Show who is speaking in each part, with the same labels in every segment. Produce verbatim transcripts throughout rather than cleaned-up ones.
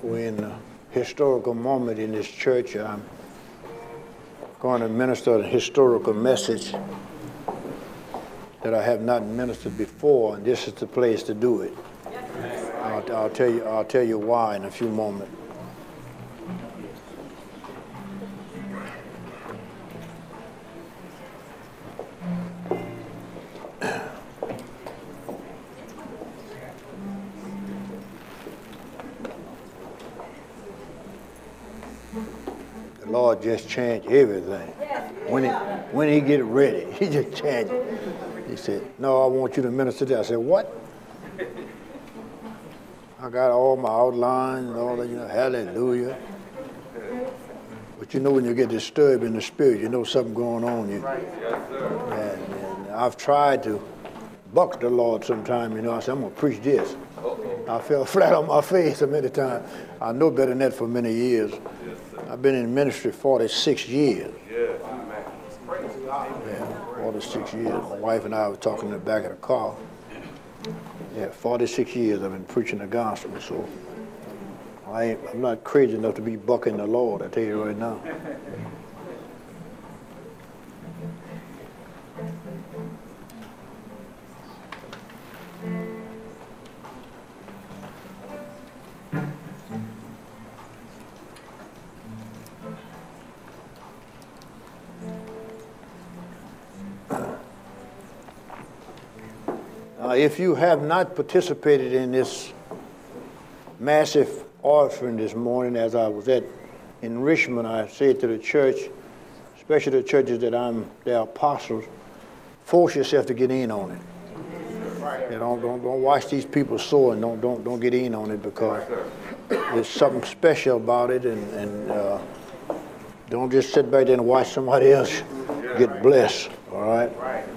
Speaker 1: We're in a historical moment in this church. I'm going to minister a historical message that I have not ministered before, and this is the place to do it. I'll, I'll tell you. I'll tell you why in a few moments. The Lord just changed everything. When he when he get ready, he just changed it. He said, "No, I want you to minister to." I said, "What?" I got all my outlines and all that, you know, hallelujah. But you know when you get disturbed in the spirit, you know something going on. You, and, and I've tried to buck the Lord sometime, you know. I said, I'm going to preach this. I fell flat on my face a many times. I know better than that for many years. I've been in ministry forty-six years. Yeah, forty-six years. My wife and I were talking in the back of the car. Yeah, forty-six years I've been preaching the gospel, so I ain't, I'm not crazy enough to be bucking the Lord, I tell you right now. Uh, if you have not participated in this massive offering this morning, as I was at in Richmond, I said to the church, especially the churches that I'm their apostles, force yourself to get in on it. You don't don't don't watch these people sow and don't don't don't get in on it, because there's something special about it, and and uh, don't just sit back there and watch somebody else get blessed. All right.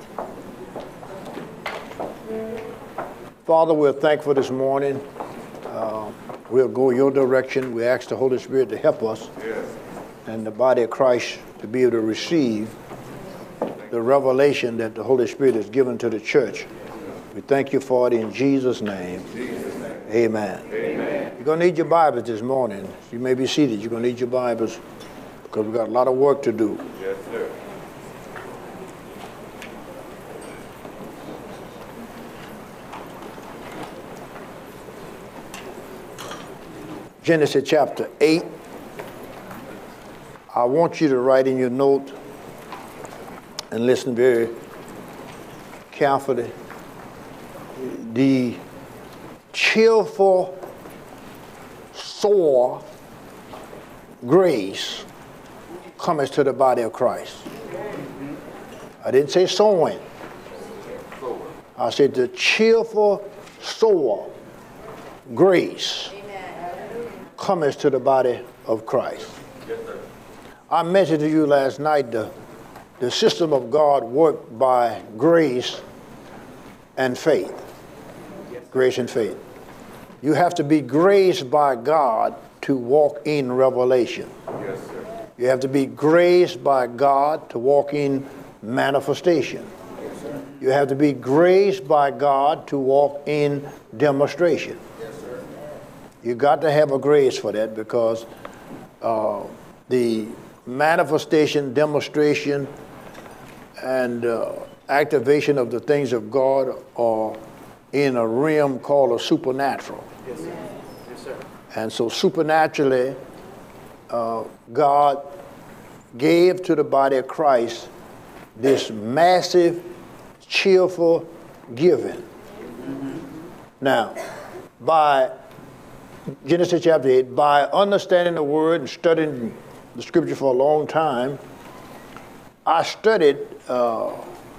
Speaker 1: Father, we're thankful this morning. Uh, we'll go your direction. We ask the Holy Spirit to help us, yes, and the body of Christ to be able to receive the revelation that the Holy Spirit has given to the church. We thank you for it in Jesus' name. Jesus' name. Amen. Amen. You're going to need your Bibles this morning. You may be seated. You're going to need your Bibles because we've got a lot of work to do.
Speaker 2: Yes, sir.
Speaker 1: Genesis chapter eight. I want you to write in your note and listen very carefully. The cheerful sower grace comes to the body of Christ. I didn't say sowing. I said the cheerful sower grace cometh to the body of Christ.
Speaker 2: Yes, sir.
Speaker 1: I mentioned to you last night the, the system of God worked by grace and faith. Yes. Grace and faith. You have to be graced by God to walk in revelation.
Speaker 2: Yes, sir.
Speaker 1: You have to be graced by God to walk in manifestation.
Speaker 2: Yes, sir.
Speaker 1: You have to be graced by God to walk in demonstration. You got to have a grace for that, because uh, the manifestation, demonstration, and uh, activation of the things of God are in a realm called a supernatural.
Speaker 2: Yes, sir. Yes, sir.
Speaker 1: And so supernaturally, uh, God gave to the body of Christ this massive, cheerful giving. Mm-hmm. Now, by Genesis chapter eight, by understanding the word and studying the scripture for a long time, I studied uh,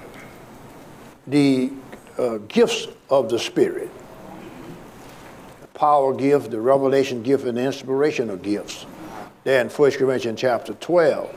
Speaker 1: the uh, gifts of the Spirit. The power gift, the revelation gift, and the inspirational gifts. There in First Corinthians chapter twelve.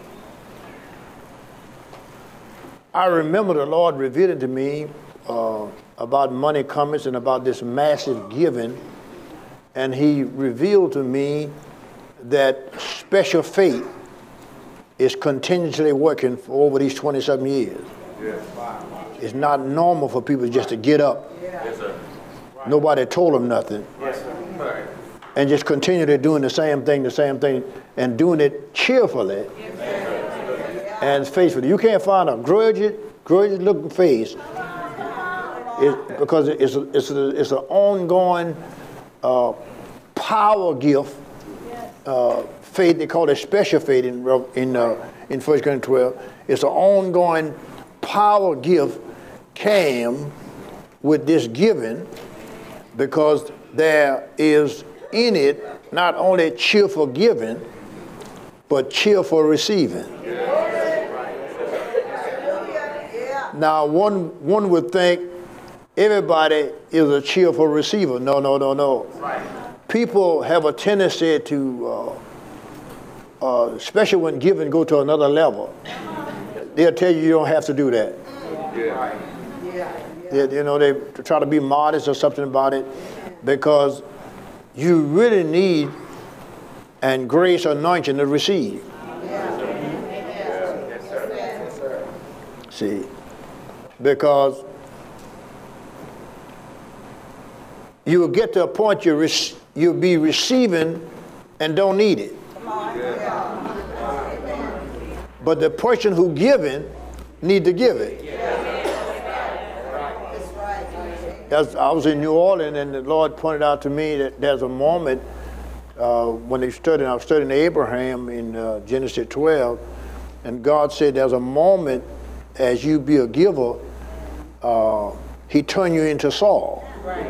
Speaker 1: I remember the Lord revealing to me uh, about money comings and about this massive giving. And he revealed to me that special faith is continuously working for over these twenty-seven years. Yes. It's not normal for people just to get up.
Speaker 2: Yes, sir.
Speaker 1: Nobody told them nothing.
Speaker 2: Yes, sir.
Speaker 1: and just continually doing the same thing, the same thing, and doing it cheerfully and faithfully. You can't find a grudgy, grudgy looking face it, because it's a, it's a, it's an ongoing uh, power gift. Uh, faith, they call it special faith in in uh, in First Corinthians twelve. It's an ongoing power gift came with this giving, because there is in it not only cheerful giving, but cheerful receiving. Now, one one would think everybody is a cheerful receiver. No, no, no, no. People have a tendency to, uh, uh, especially when giving go to another level, they'll tell you you don't have to do that. Yeah. They, you know, they try to be modest or something about it, because you really need and grace anointing to receive. See, because you will get to a point you rec- you'll be receiving and don't need it. But the person who giving need to give it. As I was in New Orleans, and the Lord pointed out to me that there's a moment uh, when they studied, I was studying Abraham in uh, Genesis twelve, and God said there's a moment as you be a giver, uh, he turned you into Saul. Right.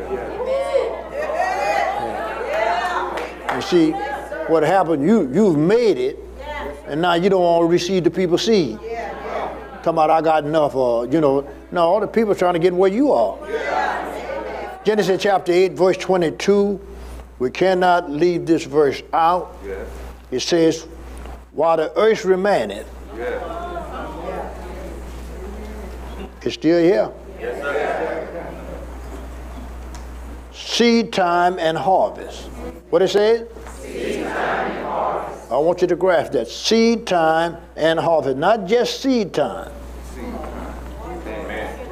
Speaker 1: Yeah. And see, what happened, you, you've made it, and now you don't want to receive the people's seed. Talking about I got enough, or, you know, no, all the people trying to get where you are. Genesis chapter eight, verse twenty-two, we cannot leave this verse out. It says, while the earth remaineth, it's still here. Yes, sir. Seed time and harvest. What it says? Seed time and harvest. I want you to grasp that. Seed time and harvest. Not just seed time. Seed. Amen.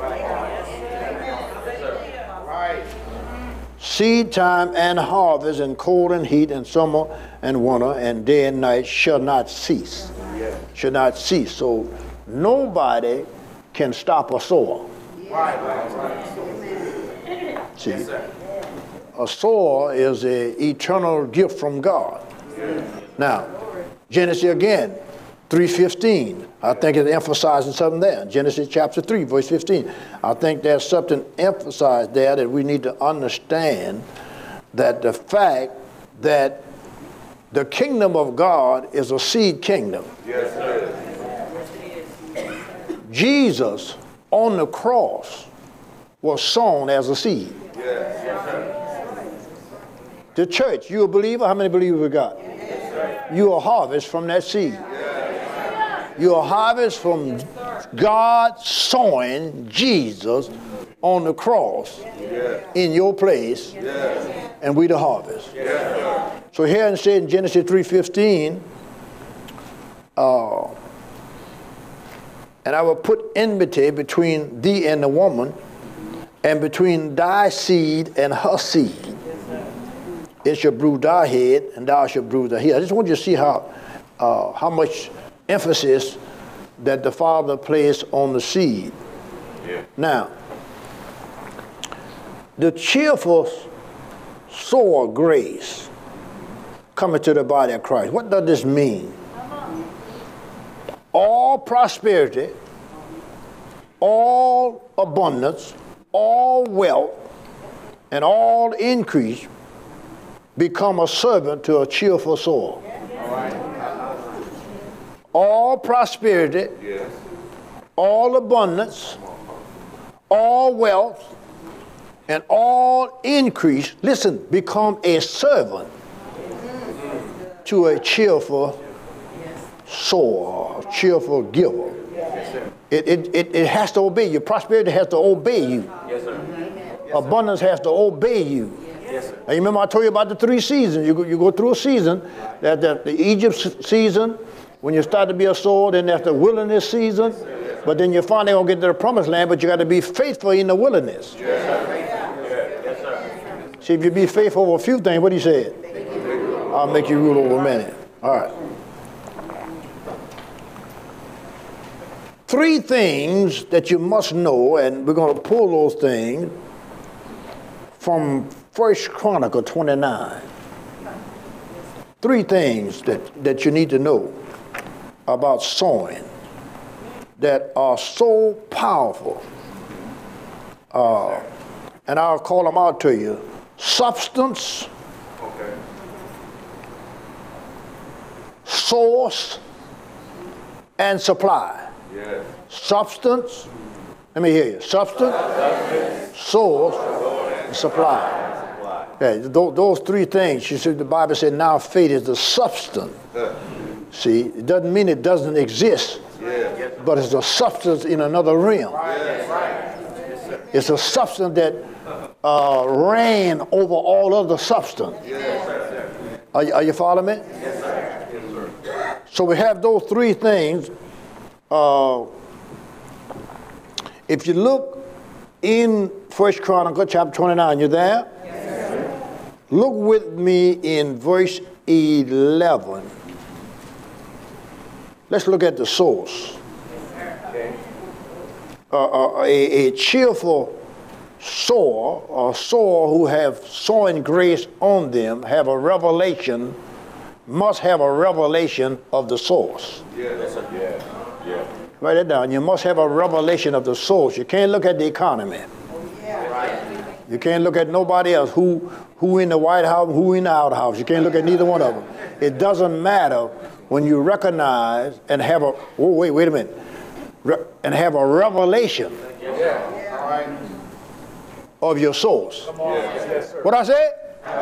Speaker 1: Right. Seed time and harvest, and cold and heat, and summer and winter, and day and night shall not cease. Yes. Shall not cease. So nobody can stop a sower. Right, right, right. See, yes, a sower is an eternal gift from God. Yes. Now, Genesis again, three fifteen. I think it's emphasizing something there. Genesis chapter three, verse fifteen. I think there's something emphasized there that we need to understand, that the fact that the kingdom of God is a seed kingdom. Yes, sir. Jesus on the cross was sown as a seed. Yes. The church, you a believer? How many believers we got? Yes. You a harvest from that seed. Yes. You a harvest from God sowing Jesus on the cross yes. in your place, yes. and we the harvest. Yes. So here it says in Genesis three fifteen, uh, and I will put enmity between thee and the woman, and between thy seed and her seed. It shall bruise thy head, and thou shalt bruise thy heel. I just want you to see how uh, how much emphasis that the Father placed on the seed. Yeah. Now, the cheerful sower grace coming to the body of Christ. What does this mean? All prosperity, all abundance, all wealth, and all increase become a servant to a cheerful soul. All prosperity, all abundance, all wealth, and all increase, listen, become a servant to a cheerful sower, cheerful giver. It, it, it, it has to obey you. Prosperity has to obey you. Yes, sir. Yes, abundance has to obey you. Yes, sir. And you remember I told you about the three seasons. You go, you go through a season, that the, the Egypt season, when you start to be a sower, then there's the wilderness season, but then you finally gonna get to the promised land, but you got to be faithful in the wilderness. Yes, sir. Yes, sir. See, if you be faithful over a few things, what do you say? I'll make you rule over many. All right. Three things that you must know, and we're going to pull those things from First Chronicle twenty-nine. Three things that, that you need to know about sowing that are so powerful. Uh, and I'll call them out to you. Substance,
Speaker 2: Okay.
Speaker 1: source, and supply.
Speaker 2: Yes.
Speaker 1: Substance, let me hear you. Substance, source, and supply. Yeah, those, those three things, you see, the Bible said now faith is the substance. See, it doesn't mean it doesn't exist,
Speaker 2: Yeah.
Speaker 1: but it's a substance in another realm. It's a substance that uh, ran over all other substance. Are, you- are you following me? So we have those three things. Uh, if you look in First Chronicle chapter twenty-nine, you there? Look with me in verse eleven. Let's look at the source. Uh, uh, a, a cheerful sower, or sower who have sowing grace on them, have a revelation, must have a revelation of the source.
Speaker 2: Yes. Yeah. Yeah.
Speaker 1: Write it down. You must have a revelation of the source. You can't look at the economy. You can't look at nobody else, who who in the White House, who in the outhouse. You can't look at neither one of them. It doesn't matter when you recognize and have a, oh, wait, wait a minute, Re- and have a revelation
Speaker 2: Yeah. All right.
Speaker 1: of your source.
Speaker 2: Yes.
Speaker 1: What I said?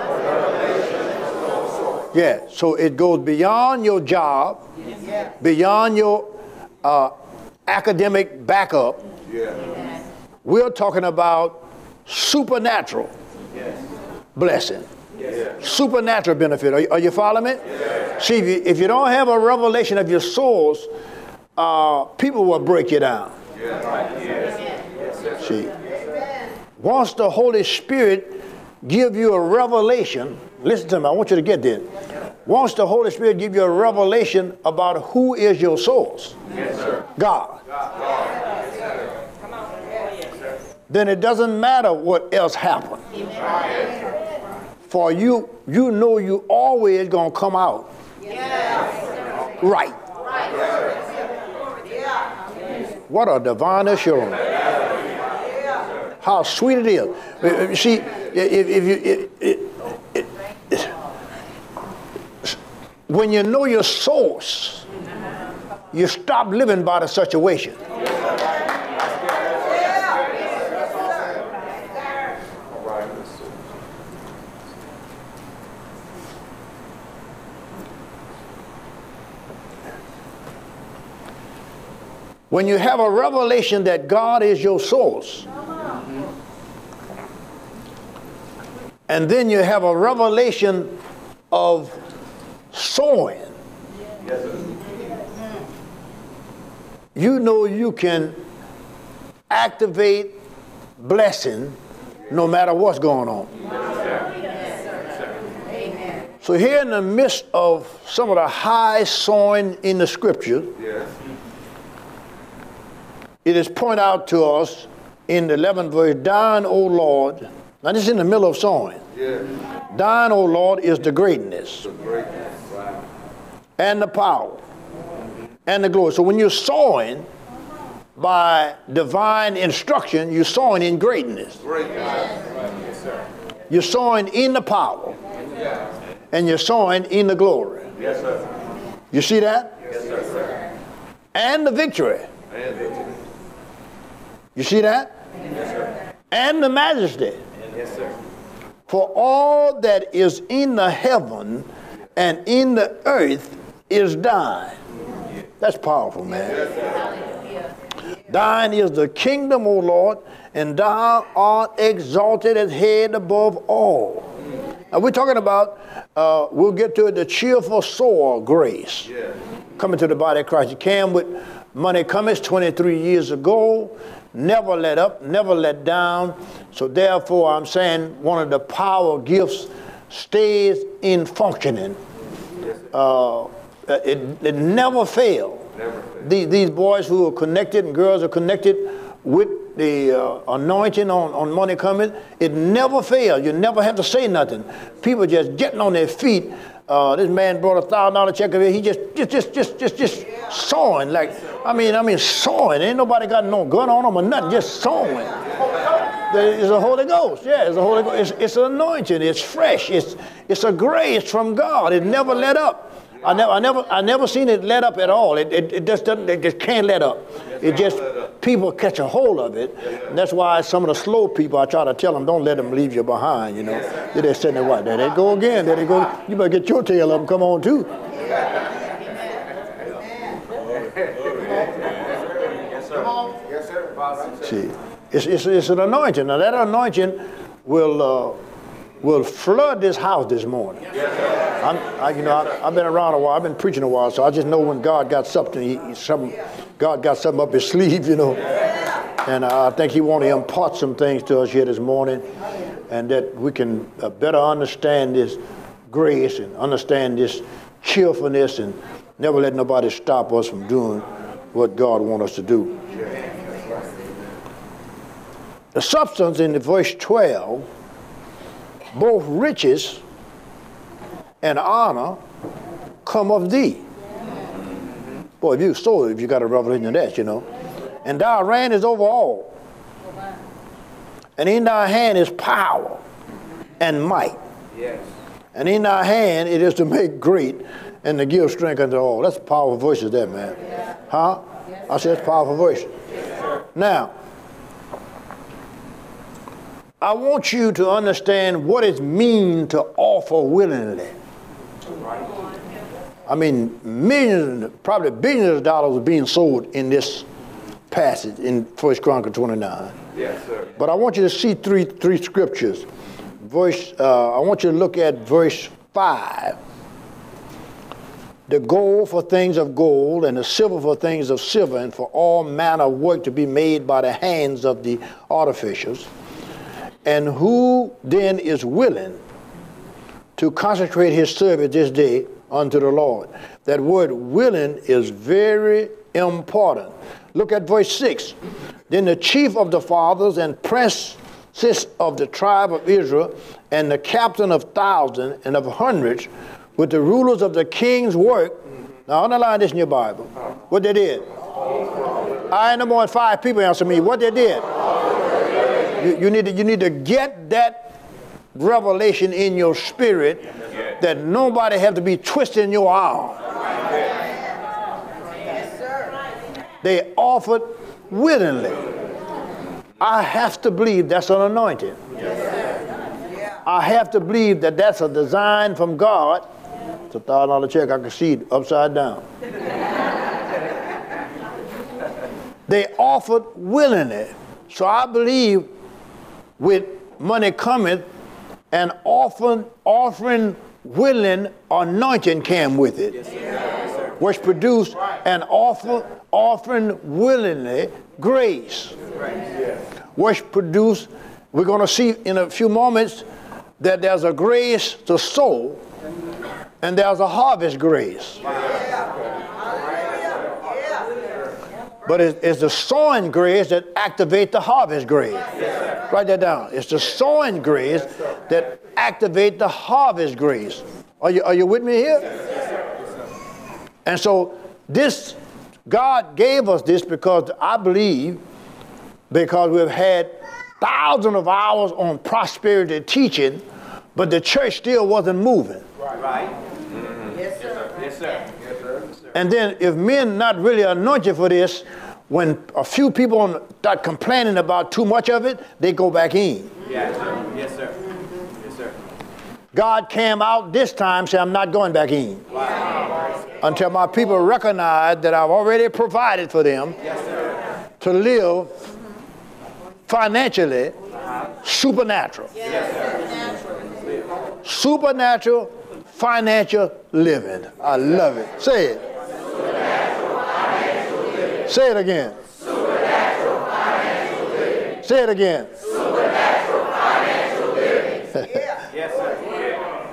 Speaker 1: Yeah, so it goes beyond your job, beyond your uh, academic backup.
Speaker 2: Yeah.
Speaker 1: We're talking about supernatural
Speaker 2: Yes.
Speaker 1: blessing.
Speaker 2: Yes.
Speaker 1: Supernatural benefit. Are you, are you following me?
Speaker 2: Yes.
Speaker 1: See, if you, if you don't have a revelation of your source, uh, people will break you down.
Speaker 2: Yes. Yes.
Speaker 1: See, once the Holy Spirit give you a revelation, listen to me, I want you to get this. Once the Holy Spirit give you a revelation about who is your source,
Speaker 2: Yes, sir.
Speaker 1: God, then it doesn't matter what else happened. For you, you know you always gonna come out right. What a divine assurance. How sweet it is. You see, if, if you, it, it, it, it, when you know your source, you stop living by the situation. When you have a revelation that God is your source, and then you have a revelation of sowing,
Speaker 2: Yes, sir.
Speaker 1: you know you can activate blessing no matter what's going on. So here in the midst of some of the high sowing in the scripture,
Speaker 2: Yes.
Speaker 1: it is pointed out to us in the eleventh verse, thine, O Lord, now this is in the middle of sowing,
Speaker 2: Yes.
Speaker 1: thine, O Lord, is the greatness
Speaker 2: Greatness. Right.
Speaker 1: and the power and the glory. So when you're sowing by divine instruction, you're sowing in greatness.
Speaker 2: Greatness. Yes, sir.
Speaker 1: You're sowing in the power and you're sowing in the glory.
Speaker 2: Yes, sir.
Speaker 1: You see that?
Speaker 2: Yes, sir.
Speaker 1: And the victory.
Speaker 2: And victory.
Speaker 1: You see that?
Speaker 2: Yes, sir.
Speaker 1: And the majesty.
Speaker 2: Yes, sir.
Speaker 1: For all that is in the heaven and in the earth is thine. That's powerful, man. Thine is the kingdom, O Lord, and thou art exalted as head above all. Now we're talking about, uh, we'll get to it, the cheerful sower grace.
Speaker 2: Yeah.
Speaker 1: Coming to the body of Christ. You came with money cometh twenty-three years ago. Never let up, never let down. So therefore, I'm saying one of the power gifts stays in functioning. Uh, it, it never fails. These, these boys who are connected and girls are connected with the uh, anointing on, on money coming, it never fails. You never have to say nothing. People just getting on their feet. Uh, this man brought a thousand dollar check of it. He just, just, just, just, just, just sawing like, I mean, I mean, sawing. Ain't nobody got no gun on them or nothing. Just sawing. It's the Holy Ghost. Yeah, it's the Holy Ghost. It's, it's an anointing. It's fresh. It's, it's a grace from God. It never let up. I never, I never, I never seen it let up at all. It, it, it just doesn't. It just can't let up. It just people catch a hold of it, and that's why some of the slow people, I try to tell them, don't let them leave you behind. You know, they're just sitting there, what? There they go again. There they go. You better get your tail up and come on too.
Speaker 2: Yes, sir. Yes, sir.
Speaker 1: See, it's, it's it's an anointing. Now that anointing will uh, will flood this house this morning. I'm, I, you know, I, I've been around a while. I've been preaching a while, so I just know when God got something. He, he, some, God got something up his sleeve, you know. And I think He wants to impart some things to us here this morning, and that we can uh, better understand this grace and understand this cheerfulness, and never let nobody stop us from doing what God wants us to do. The substance in the verse twelve, both riches and honor come of thee. Boy, if you saw it, if you got a revelation of that, you know. And thy reign is over all. And in thy hand is power and might.
Speaker 2: Yes.
Speaker 1: And in thy hand it is to make great and to give strength unto all. That's powerful voices there, man. Huh? I said it's powerful voice. Now, I want you to understand what it means to offer willingly. I mean, millions, probably billions of dollars are being sold in this passage in First Chronicles twenty-nine.
Speaker 2: Yes, sir.
Speaker 1: But I want you to see three three scriptures. Verse, uh, I want you to look at verse five. The gold for things of gold, and the silver for things of silver, and for all manner of work to be made by the hands of the artificers. And who then is willing to consecrate his service this day unto the Lord? That word willing is very important. Look at verse six. Then the chief of the fathers and princes of the tribe of Israel, and the captain of thousands and of hundreds, with the rulers of the king's work. Now underline this in your Bible. What they did? I ain't no more than five people answer me. What they did? You, you need to, you need to get that revelation in your spirit, that nobody have to be twisting your arm. They offered willingly. I have to believe that's an anointing. I have to believe that that's a design from God. It's a thousand dollar check. I can see it upside down. They offered willingly. So I believe with money coming, and often offering willing anointing came with it, yes, sir. Yes, sir. Which produced an offer offering willingly grace, yes. Which produced, we're going to see in a few moments that there's a grace to sow, and there's a harvest grace. But it's, it's the sowing grace that activates the harvest grace. Yes, write that down. It's the sowing grace that activates the harvest grace. Are you, are you with me here? Yes, and so this, God gave us this because I believe, because we've had thousands of hours on prosperity teaching, but the church still wasn't moving.
Speaker 2: Right. Right. Mm-hmm. Yes, sir. Yes, sir. Yes, sir. Yes, sir.
Speaker 1: And then if men not really anointed for this, when a few people start complaining about too much of it, they go back in.
Speaker 2: Yes, sir. Yes, sir. Yes, sir.
Speaker 1: God came out this time, said, I'm not going back in. Wow. Until my people recognize that I've already provided for them, yes, sir, to live financially supernatural. Yes, sir. Supernatural financial living. I love it. Say it. Say it again. Supernatural financial living. Say it again. Supernatural financial living. Yeah. Yes, sir.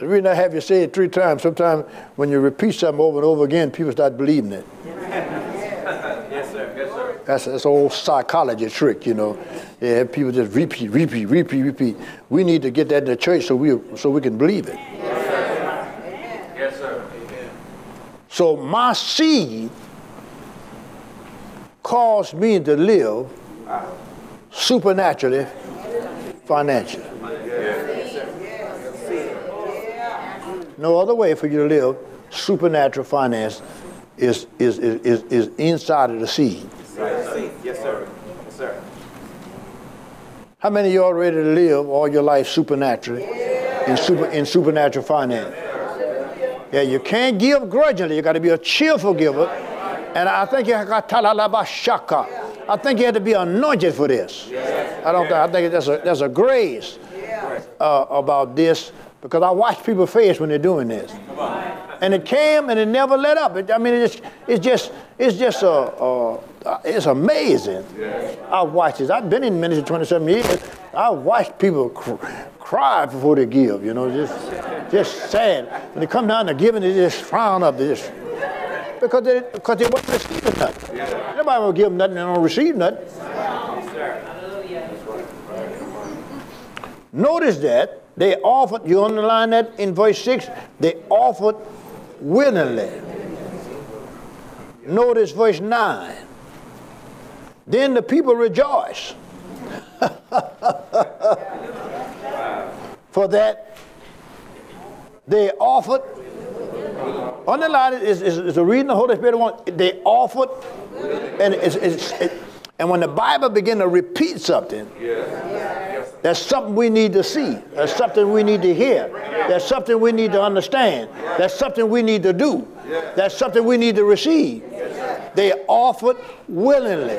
Speaker 1: The reason I have you say it three times, sometimes when you repeat something over and over again, people start believing it.
Speaker 2: Yes, sir. Yes, sir.
Speaker 1: That's that's an old psychology trick, you know. Yeah, people just repeat, repeat, repeat, repeat. We need to get that in the church so we so we can believe it.
Speaker 2: Yes, sir. Yes, sir.
Speaker 1: So my seed caused me to live supernaturally, financially. No other way for you to live supernatural finance is is is is, is inside of the seed.
Speaker 2: Yes, sir. Yes, sir.
Speaker 1: How many of you are ready to live all your life supernaturally in super in supernatural finance? Yeah, you can't give grudgingly. You got to be a cheerful giver. And I think you got talalabashaka. I think you had to be anointed for this. I don't. I think there's a there's a grace uh, about this, because I watch people's face when they're doing this, and it came and it never let up. It, I mean, it's it's just it's just a uh, uh, it's amazing. I watch this. I've been in ministry twenty-seven years. I watched people cr- cry before they give. You know, just just sad. When they come down to giving, they just frown up. They just because they because they wasn't receiving nothing. Nobody will give them nothing and don't receive nothing. Notice that they offered, you underline that in verse six, they offered willingly. Notice verse nine. Then the people rejoiced. For that they offered, underline it, is is a reading the Holy Spirit want, they offered, and it's, it's it, and when the Bible begins to repeat something, that's something we need to see. That's something we need to hear. That's something we need to understand. That's something we need to do. That's something we need to receive. They offered willingly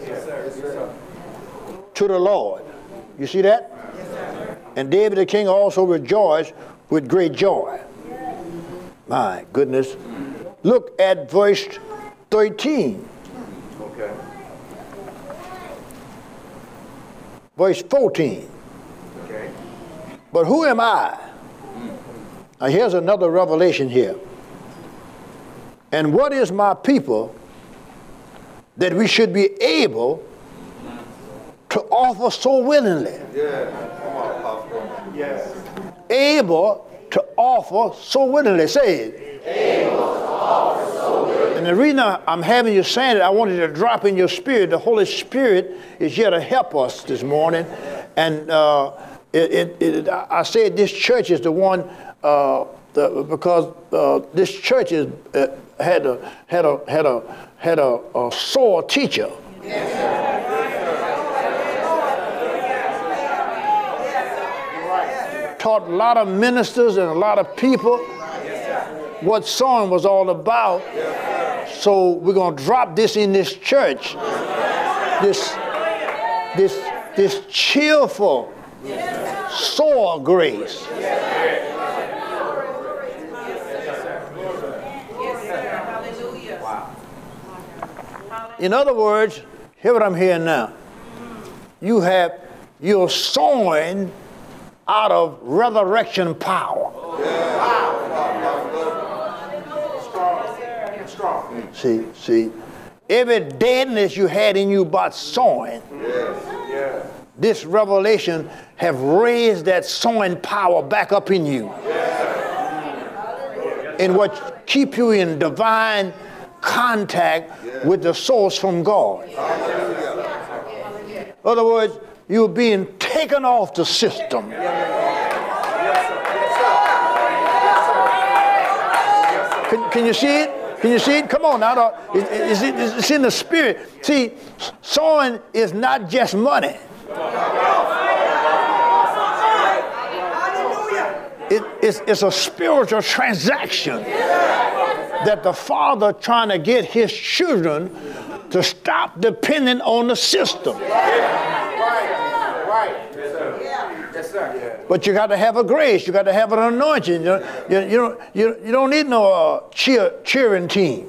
Speaker 1: to the Lord. You see that? And David the king also rejoiced with great joy. My goodness. Look at verse thirteen.
Speaker 2: Okay.
Speaker 1: Verse fourteen.
Speaker 2: Okay.
Speaker 1: But who am I? Now here's another revelation here. And what is my people that we should be able to offer so willingly?
Speaker 2: Yeah. Come on, Apostle. Yes.
Speaker 1: Able to offer so willingly. Say it.
Speaker 2: Able to offer so willingly.
Speaker 1: And the reason I'm having you saying it, I wanted to drop in your spirit. The Holy Spirit is here to help us this morning. And uh, it, it, it, I said this church is the one, uh, the, because uh, this church is, uh, had a had a had a had a, a sore teacher. Taught a lot of ministers and a lot of people what song was all about. So we're gonna drop this in this church. This this this cheerful, sore grace. In other words, hear what I'm hearing now. You have, you're sowing out of resurrection power. See, see, every deadness you had in you about sowing, this revelation have raised that sowing power back up in you. And what keep you in divine contact with the source from God. In other words, you're being taken off the system. Can, can you see it? Can you see it? Come on now. It's, it's, it's in the spirit. See, sowing is not just money. It, it's, it's a spiritual transaction that the Father trying to get his children to stop depending on the system. But you got to have a grace. You got to have an anointing. You, you, you, don't, you, you don't need no uh, cheer, cheering team.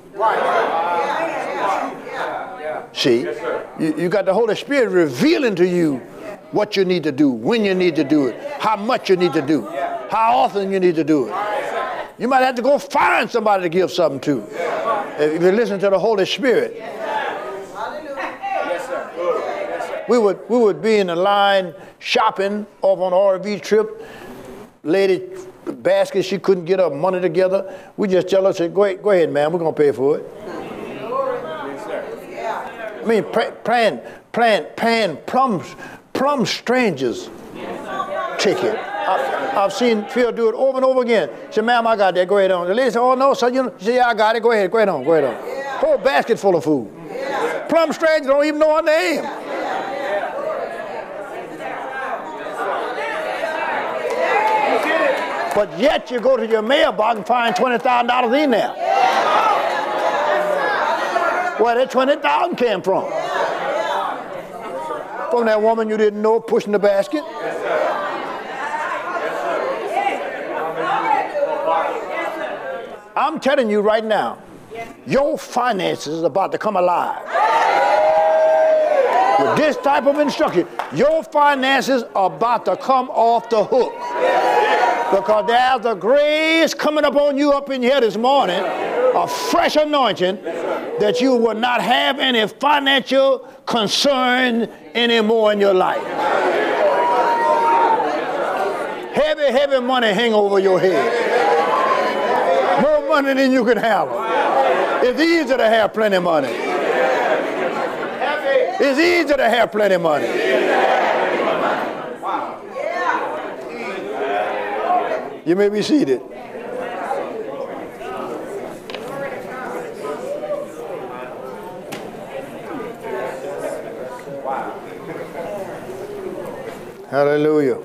Speaker 1: See, you, you got the Holy Spirit revealing to you what you need to do, when you need to do it, how much you need to do. how often you need to do it. You might have to go find somebody to give something to. If you listen to the Holy Spirit.
Speaker 2: Yes, sir. Yes, sir.
Speaker 1: We would, we would be in the line shopping off on an R V trip. Lady basket, she couldn't get her money together. We just tell her, say, go ahead, go ahead, man, we're going to pay for it.
Speaker 2: Yes, sir.
Speaker 1: I mean, paying, paying, paying plum, plum strangers ticket. I, I've seen Phil do it over and over again. She said, ma'am, I got that, go ahead on. The lady said, oh, no, son, you know. She said, yeah, I got it, go ahead, go ahead on, go ahead on. Yeah. Whole basket full of food. Yeah. Plum strangers don't even know her name. Yeah. But yet you go to your mailbox and find twenty thousand dollars in there. Yeah. Where that twenty thousand dollars came from? Yeah. From that woman you didn't know pushing the basket? I'm telling you right now, your finances are about to come alive. With this type of instruction, your finances are about to come off the hook. Because there's a grace coming upon you up in here this morning, a fresh anointing, that you will not have any financial concern anymore in your life. Heavy, heavy money hang over your head. More money than you can handle. It's easy to have plenty of money. It's easy to have plenty of money. You may be seated. Hallelujah.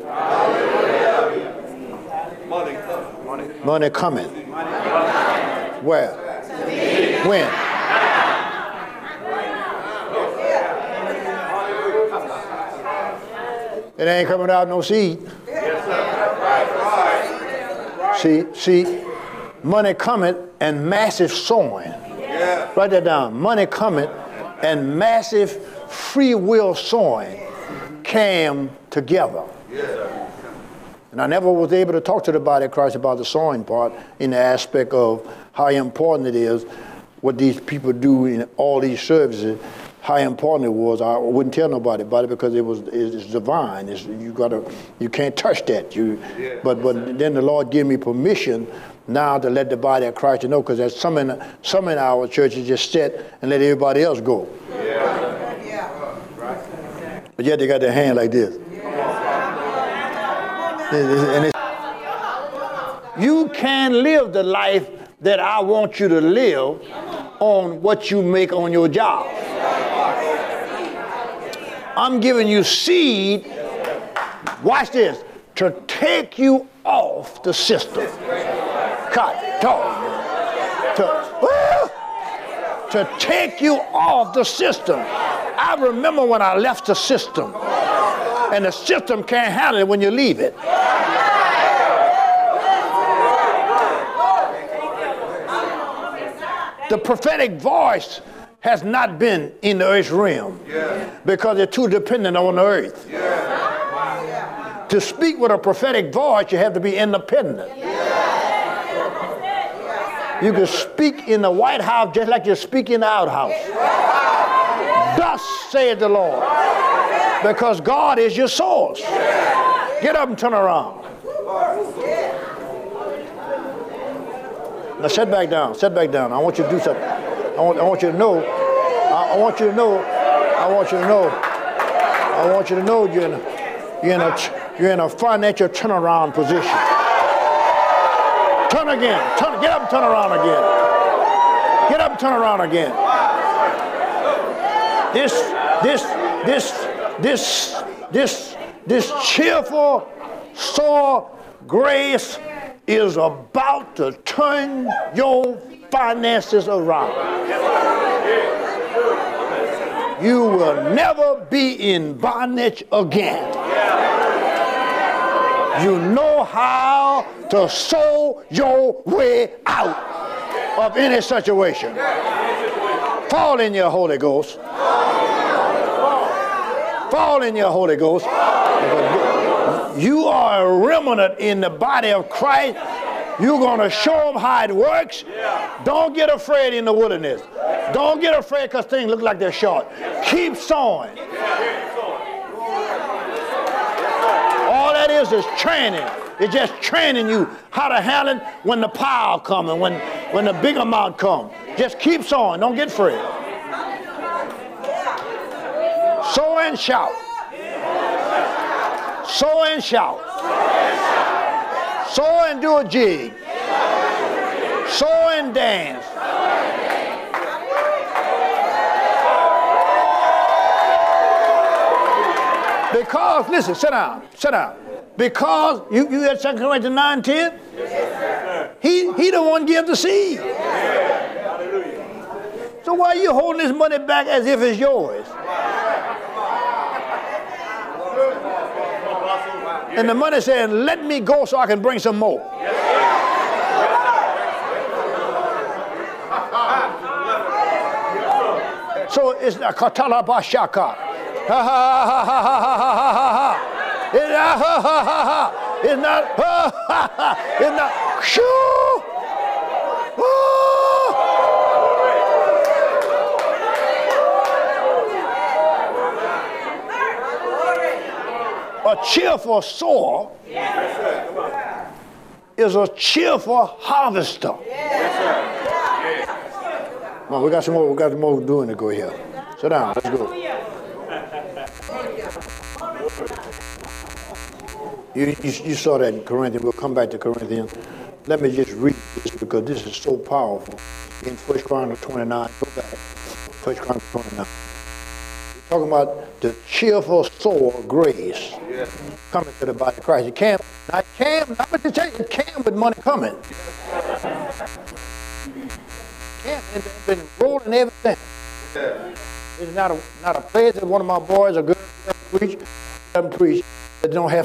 Speaker 1: Money coming. Money coming. Where? When? It ain't coming out no seed. See, see, money cometh and massive sowing. Write that down. Money cometh and massive free will sowing came together. And I never was able to talk to the body of Christ about the sowing part in the aspect of how important it is, what these people do in all these services, how important it was. I wouldn't tell nobody about it because it was it's divine. It's, you gotta, you can't touch that. You, yeah. but but then the Lord gave me permission now to let the body of Christ know, because there's some in some in our churches just sit and let everybody else go. Yeah. Yeah. But yet they got their hand like this. And it's, you can live the life that I want you to live on what you make on your job. I'm giving you seed, watch this, to take you off the system. Cut, talk. To, well, to take you off the system. I remember when I left the system, and the system can't handle it when you leave it. The prophetic voice has not been in the earth's realm because they're too dependent on the earth. To speak with a prophetic voice, you have to be independent. You can speak in the White House just like you speak in the outhouse. Thus saith the Lord. Because God is your source. Get up and turn around. Now sit back down. Sit back down. I want you to do something. I want, I want you to know. I, I want you to know. I want you to know. I want you to know you're in a, you're in a, you're in a financial turnaround position. Turn again. Turn. Get up and turn around again. Get up and turn around again. This, this, this. This, this, this cheerful, sore grace is about to turn your finances around. You will never be in bondage again. You know how to sow your way out of any situation. Fall in your Holy Ghost. Fall in your Holy Ghost. You are a remnant in the body of Christ. You're going to show them how it works. Don't get afraid in the wilderness. Don't get afraid because things look like they're short. Keep sowing. All that is is training. It's just training you how to handle it when the power comes and when, when the big amount comes. Just keep sowing. Don't get afraid. Sow and shout. Sow and shout. Sow and do a jig. Sow and dance. Because, listen, sit down, sit down. Because, you, you had Second Corinthians nine ten? He, he the one give the seed. So why are you holding this money back as if it's yours? And the money saying, let me go so I can bring some more. So it's a katala bashaka. Ha ha ha ha ha ha ha ha. It's not ha ha ha ha. It's not ha ha ha. It's not shoo. A cheerful sower is a cheerful harvester. Come on, we got some more. We got some more doing to go here. Sit down. Let's go. You, you, you saw that in Corinthians. We'll come back to Corinthians. Let me just read this because this is so powerful. In First Chronicles twenty-nine, go back. First Chronicles twenty-nine. We're talking about the cheerful sower of grace yeah. coming to the body of Christ. It came, now it came, not what you say, it came with money coming. It came, it's been rolling ever since. Yeah. It's not a, not a place that one of my boys or girls preach, doesn't preach, that don't have.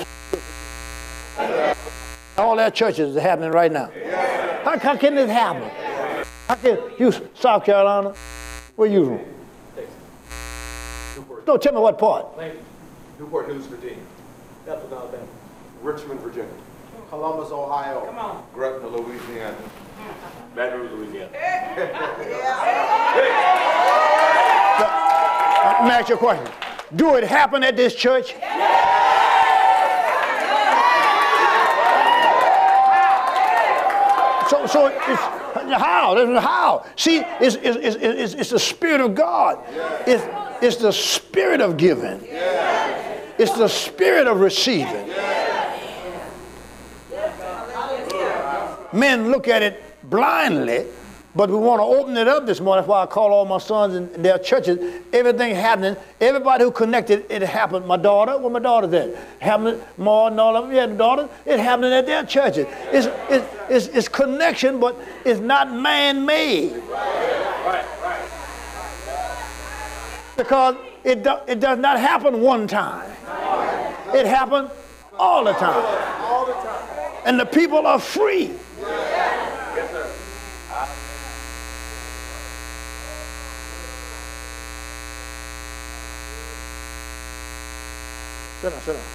Speaker 1: All that churches is happening right now. How, how can this happen? How can you, South Carolina? Where you from? Newport. No, tell me what part.
Speaker 2: Newport News, Virginia.
Speaker 3: Bethel, Alabama.
Speaker 2: Richmond, Virginia.
Speaker 3: Columbus, Ohio.
Speaker 4: Come on.
Speaker 2: Gretna, Louisiana.
Speaker 4: Baton Rouge, Louisiana.
Speaker 1: Let me ask you a question. Do it happen at this church? So, so it's how? This is how. See, it's, it's, it's, it's, it's the Spirit of God. It's, it's the Spirit of giving. It's the Spirit of receiving. Men look at it blindly, but we want to open it up this morning. That's why I call all my sons in their churches. Everything happening. Everybody who connected, it happened. My daughter, where my daughter's at? Happening, more and all of them. Yeah, daughters. It's happening at their churches. It's, it's, it's, it's connection, but it's not man-made.
Speaker 2: Right, right.
Speaker 1: Because it, do, it does not happen one time. It happens all the time.
Speaker 2: All the time.
Speaker 1: And the people are free.
Speaker 2: Yes, sir.
Speaker 1: Sit down, sit down.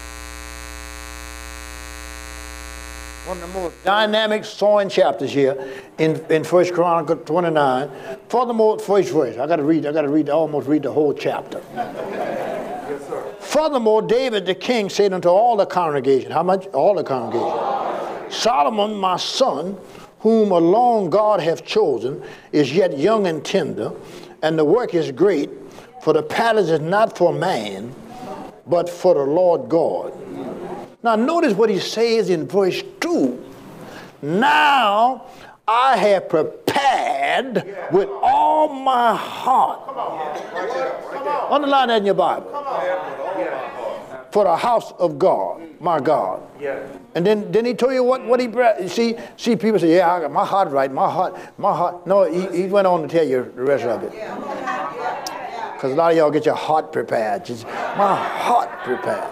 Speaker 1: One of the most dynamic sowing chapters here in, in First Chronicles twenty-nine. Furthermore, first verse. I gotta read, I gotta read, almost read the whole chapter.
Speaker 2: Yes, sir.
Speaker 1: Furthermore, David the king said unto all the congregation, how much? All the congregation. Solomon, my son, whom alone God hath chosen, is yet young and tender, and the work is great, for the palace is not for man, but for the Lord God. Now notice what he says in verse two. Now I have prepared with all my heart.
Speaker 2: Come on. Right there. Right there.
Speaker 1: Underline that in your Bible.
Speaker 2: Come on.
Speaker 1: For the house of God, my God.
Speaker 2: Yeah.
Speaker 1: And then, then he told you what, what he brought. See, see, people say, yeah, I got my heart right, my heart, my heart. No, he, he went on to tell you the rest of it. Because a lot of y'all get your heart prepared. Just, my heart prepared.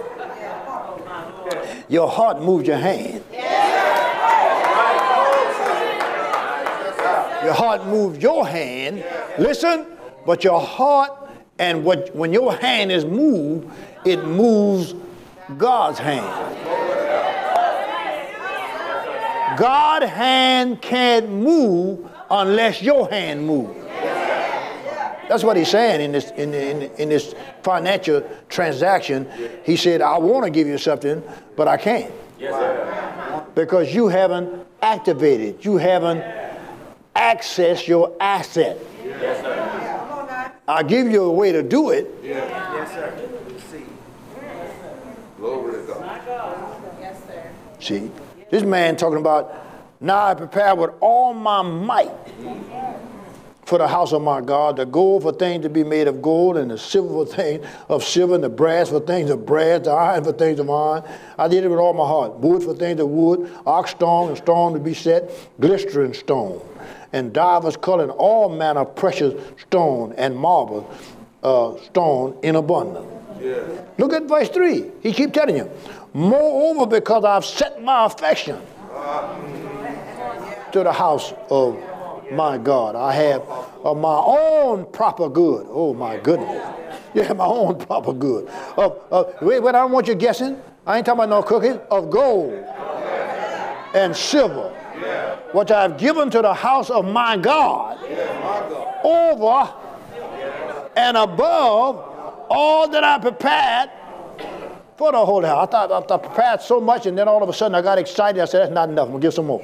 Speaker 1: Your heart moves your hand. Your heart moves your hand. Listen, but your heart and what when your hand is moved, it moves God's hand. God's hand can't move unless your hand moves. That's what he's saying in this in, in, in this financial transaction. He said, I want to give you something, but I can't.
Speaker 4: Yes, sir.
Speaker 1: Because you haven't activated. You haven't accessed your asset.
Speaker 4: Yes, sir.
Speaker 1: I'll give you a way to do it.
Speaker 3: Yes, sir.
Speaker 2: Glory to God.
Speaker 5: Yes, sir.
Speaker 1: See, this man talking about, now I prepare with all my might for the house of my God, the gold for things to be made of gold, and the silver for things of silver, and the brass for things of brass, the iron for things of iron. I did it with all my heart. Wood for things of wood, ox stone and stone to be set, glistering stone, and divers color, and all manner of precious stone and marble uh, stone in abundance.
Speaker 2: Yeah.
Speaker 1: Look at verse three. He keeps telling you, moreover, because I've set my affection to the house of my God, I have of my own proper good. Oh my goodness. Yeah, my own proper good. Of, of, wait, wait, I don't want you guessing. I ain't talking about no cookies. Of gold and silver, which I've given to the house of my God, over and above all that I prepared for the holy house. I thought, I thought I prepared so much, and then all of a sudden I got excited. I said, that's not enough. I'm going to give some more.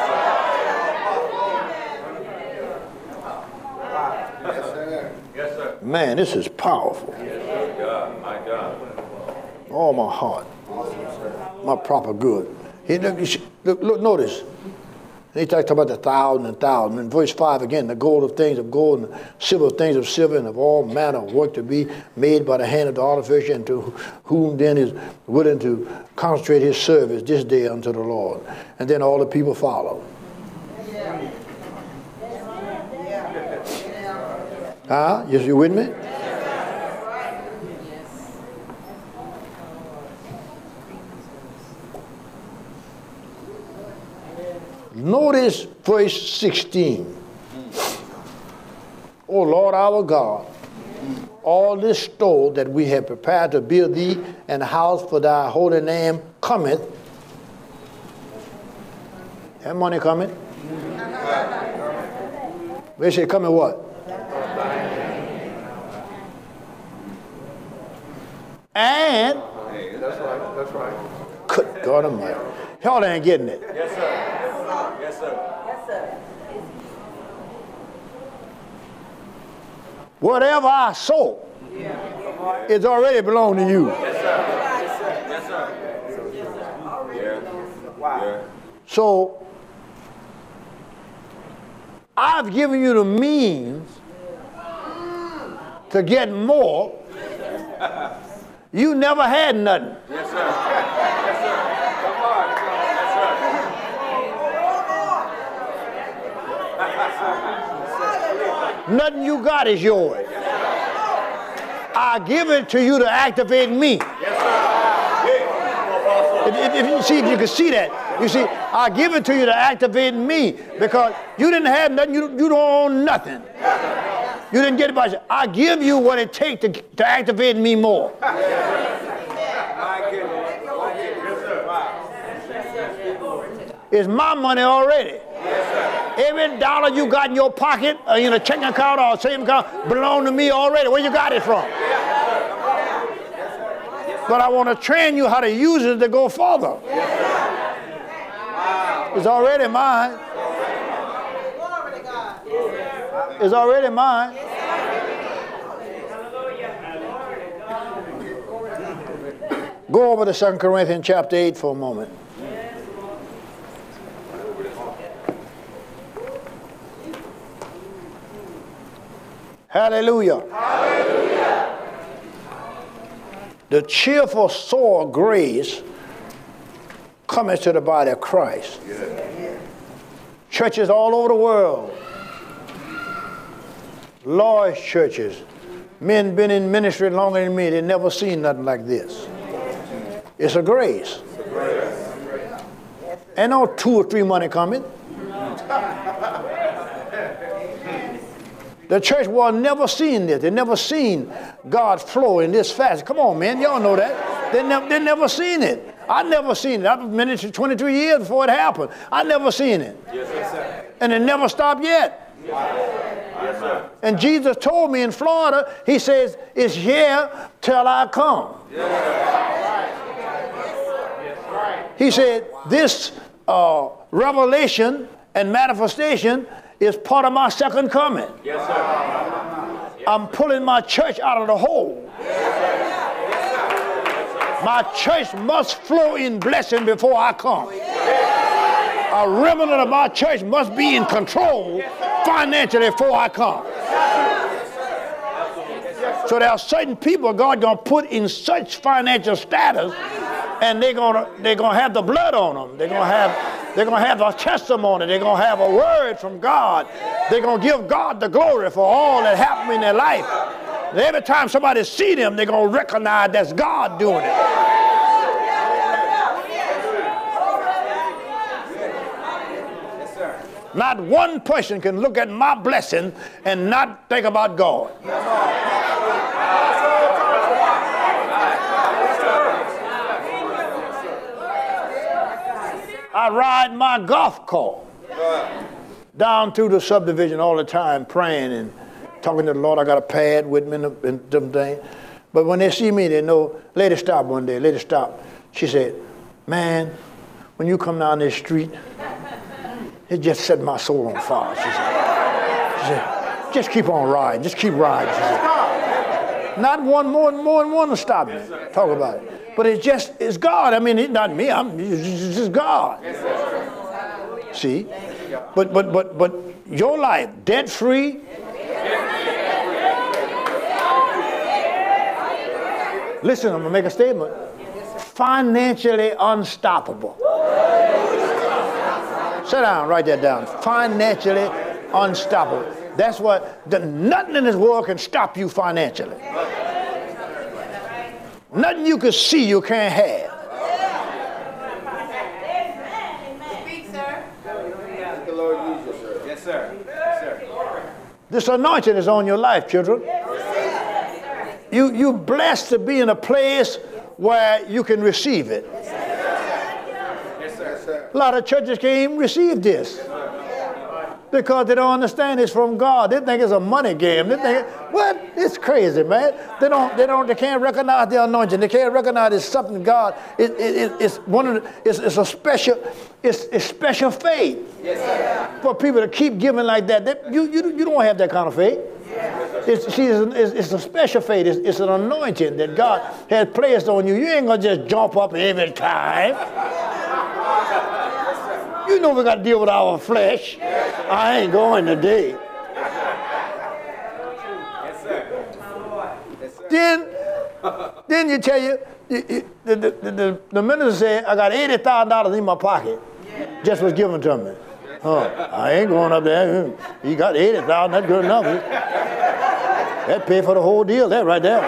Speaker 1: Man, this is powerful.
Speaker 4: Yes, God, my God.
Speaker 1: All my heart, my proper good. He, look, look, look, notice. He talks about the thousand and thousand. In verse five again, the gold of things of gold, and the silver of things of silver, and of all manner of work to be made by the hand of the artificer, and to whom then is willing to concentrate his service this day unto the Lord. And then all the people follow. Huh? Yes, you with me? Notice verse sixteen. O Lord our God, all this store that we have prepared to build thee an house for thy holy name cometh. That money coming? They say coming what? And
Speaker 2: Hey, that's right. That's right.
Speaker 1: good God Almighty, y'all ain't getting it.
Speaker 4: Yes, sir. Yes, sir.
Speaker 5: Yes, sir.
Speaker 1: Whatever I sow, it's already belong to you.
Speaker 4: Yes, sir. Yes, sir. Yeah. Wow.
Speaker 1: So I've given you the means to get more. You never had nothing.
Speaker 4: Yes, sir. Yes, sir. Come on. Yes, sir.
Speaker 1: Nothing you got is yours. I give it to you to activate me.
Speaker 4: Yes, sir.
Speaker 1: If, if, if you see, if you can see that, you see, I give it to you to activate me because you didn't have nothing. You, you don't own nothing. You didn't get it by yourself. I give you what it takes to, to activate me more. It's my money already. Every dollar you got in your pocket, or in a checking account or a savings account, belong to me already. Where you got it from? But I want to train you how to use it to go further. It's already mine. It's already mine. Go over to Second Corinthians chapter eight for a moment. Hallelujah. Hallelujah. The cheerful sower grace coming to the body of Christ. Yeah. Churches all over the world. Large churches. Men been in ministry longer than me. They never seen nothing like this. It's a grace. It's a grace. Ain't no two or three money coming. The church was never seen this. They never seen God flow in this fashion. Come on, man. Y'all know that. They never, they never seen it. I never seen it. I've been ministering twenty-three years before it happened. I never seen it.
Speaker 4: Yes, sir.
Speaker 1: And it never stopped yet.
Speaker 4: Yes, sir.
Speaker 1: And Jesus told me in Florida, he says, it's here till I come. He said, this uh, revelation and manifestation is part of my second coming.
Speaker 4: Yes, sir.
Speaker 1: I'm pulling my church out of the hole. My church must flow in blessing before I come. A remnant of my church must be in control financially before I come. So there are certain people God gonna put in such financial status, and they're gonna they're gonna have the blood on them. They're gonna have they're gonna have a testimony. They're gonna have a word from God. They're gonna give God the glory for all that happened in their life. And every time somebody see them, they're gonna recognize that's God doing it. Not one person can look at my blessing and not think about God. I ride my golf cart down through the subdivision all the time, praying and talking to the Lord. I got a pad with me and, and them things. But when they see me, they know. Lady stopped one day. Lady stopped. She said, man, when you come down this street, it just set my soul on fire. She said, she said, just keep on riding. Just keep riding. She said, not one more than more than one to stop me. Talk about it. But it's just, it's God. I mean, it's not me. I'm, it's just God. See? But, but, but, but your life, debt-free. Listen, I'm going to make a statement. Financially unstoppable. Sit down, write that down. Financially unstoppable. That's what, the, nothing in this world can stop you financially. Nothing you can see you can't have.
Speaker 2: Speak, sir.
Speaker 3: Let the Lord use you, sir.
Speaker 4: Yes, sir. Yes, sir.
Speaker 1: This anointing is on your life, children. You, you're blessed to be in a place where you can receive it.
Speaker 4: Yes, sir.
Speaker 1: A lot of churches can't even receive this because they don't understand it's from God. They think it's a money game. They think, what? It's crazy, man. They don't. They don't. They can't recognize the anointing. They can't recognize it's something God. It, it, it, it's one of the. It's, it's a special. It's, it's special faith. Yes, sir. For people to keep giving like that. They, you you you don't have that kind of faith. It's, see, it's, it's a special faith. It's, it's an anointing that God has placed on you. You ain't gonna just jump up every time. You know we got to deal with our flesh. I ain't going today.
Speaker 4: Yes, sir. Yes, sir.
Speaker 1: Then, then you tell you, you, you the, the, the, the minister said, I got eighty thousand dollars in my pocket. Just was given to me. Huh, I ain't going up there. You got eighty thousand dollars, that's good enough. That paid for the whole deal, that right there.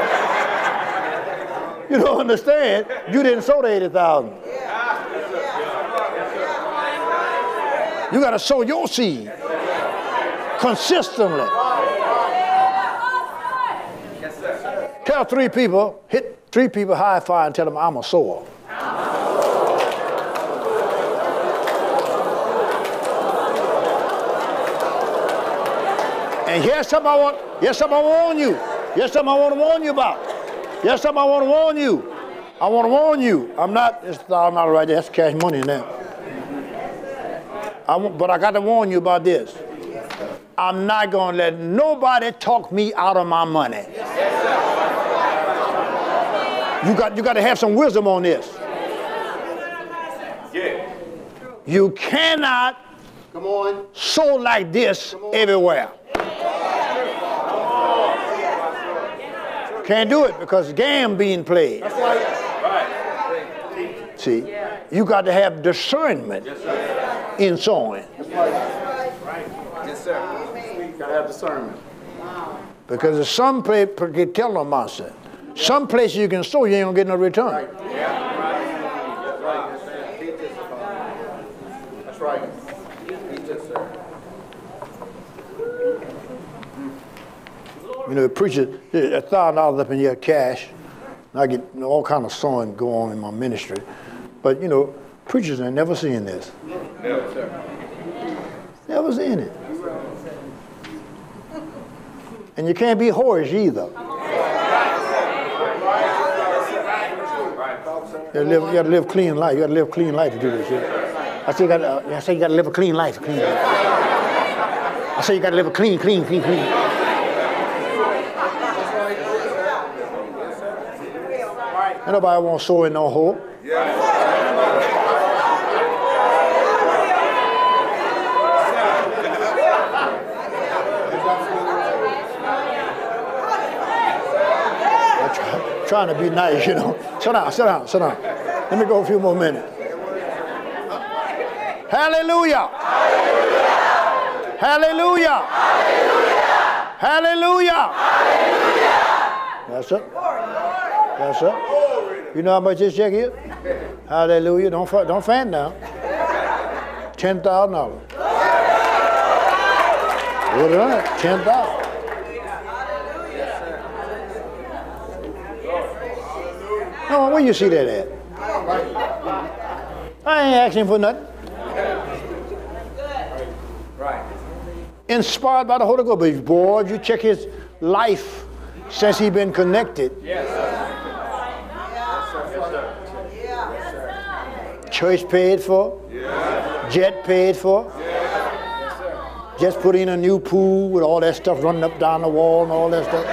Speaker 1: You don't understand. You didn't sow the eighty thousand dollars. You got to sow your seed consistently.
Speaker 4: Yes, sir.
Speaker 1: Tell three people, hit three people high five and tell them I'm a sower. And here's something I want, here's something I want to warn you. Here's something I want to warn you about. Here's something I want to warn you. I want to warn you. I'm not, it's a thousand dollars right there, that's cash money in there. I want, but I got to warn you about this. I'm not going to let nobody talk me out of my money. You got, you got to have some wisdom on this.
Speaker 4: Yeah.
Speaker 1: You cannot
Speaker 3: Come on.
Speaker 1: sow like this everywhere. Can't do it because game being played.
Speaker 3: That's right.
Speaker 4: Right.
Speaker 1: See, you got to have discernment
Speaker 4: Yes, sir.
Speaker 1: in sowing.
Speaker 4: Yes, sir.
Speaker 3: Gotta have discernment.
Speaker 1: Because there's some place, tell them myself, some places you can sow, you ain't gonna get no return.
Speaker 3: That's right. Teach us, sir.
Speaker 1: You know, the preacher, a thousand dollars up in your cash, I get you know, all kind of sewing go on in my ministry. But, you know, preachers ain't never seen this.
Speaker 4: No, sir.
Speaker 1: Never seen it. And you can't be whorish either. You gotta live, you gotta live clean life. You gotta live clean life to do this. Yeah. I say you gotta, uh, I say you gotta live a clean life. Clean life. I say you gotta live a clean, clean, clean, clean. Ain't nobody want to sow in no hole. Trying to be nice, you know. Sit down, sit down, sit down. Let me go a few more minutes. Hallelujah. Hallelujah. Hallelujah. Hallelujah. That's it. That's it. You know how much this check is? Hallelujah. Don't don't fan now. Ten thousand dollars. What is that? Ten thousand. No, where you see that at? I ain't asking for nothing.
Speaker 4: Right.
Speaker 1: Inspired by the Holy Ghost. But if boy, you check his life since he been connected.
Speaker 4: Yes, sir. Yes, sir.
Speaker 1: Church paid for.
Speaker 4: Yes.
Speaker 1: Jet paid for.
Speaker 4: Yes, sir.
Speaker 1: Just put in a new pool with all that stuff running up down the wall and all that stuff.